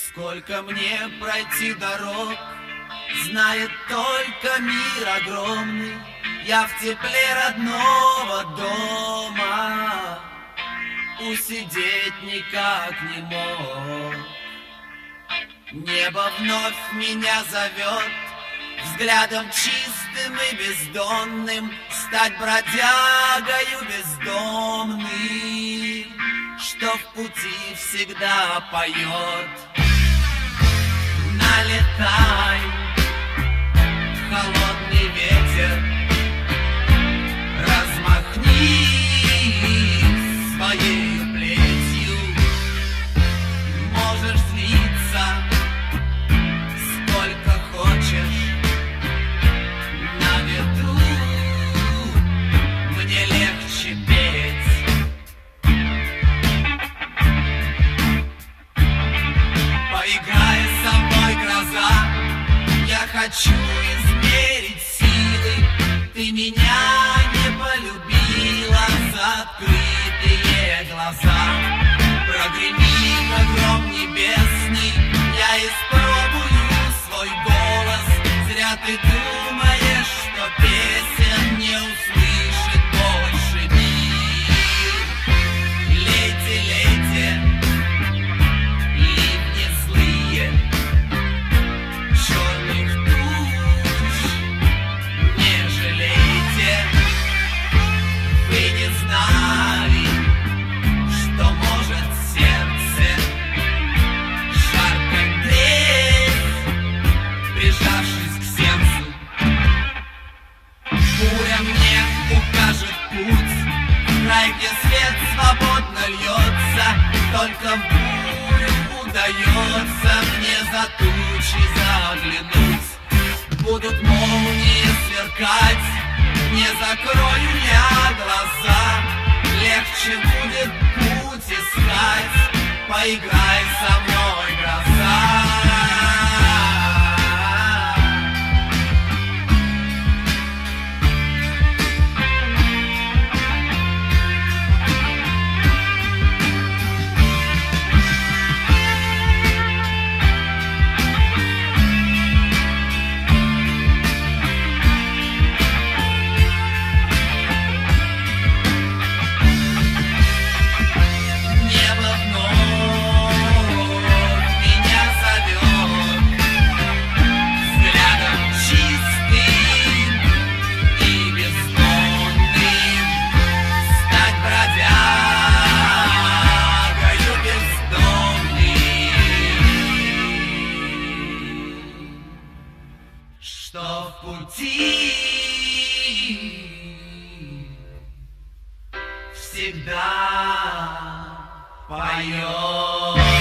Сколько мне пройти дорог, знает только мир огромный. Я в тепле родного дома усидеть никак не мог. Небо вновь меня зовет, взглядом чистым и бездонным, стать бродягою бездомным, что в пути всегда поет. Налетай, холодный ветер, размахнись своей плетью. Можешь злиться сколько хочешь, на ветру мне легче петь. Поиграй со мной, гроза, я хочу измерить силы. Ты меня не полюбила за открытые глаза. Прогреми, как гром небесный, я испробую свой голос. Зря ты думаешь, что песен не услышит больше мир. Лейте, лейте, ливни злые, черных туч не жалейте. Вы не знали, что может сердце жарко греть, прижавшись к сердцу. Буря мне укажет путь, край, где свет свободно льется. Только в бурю удается мне за тучи заглянуть. Будут молнии сверкать, не закрою я глаза. Легче будет путь искать, поиграй со мной, гроза. Небо вновь меня зовет, взглядом чистым и бездонным, стать бродягою бездомным, что в пути всегда поет.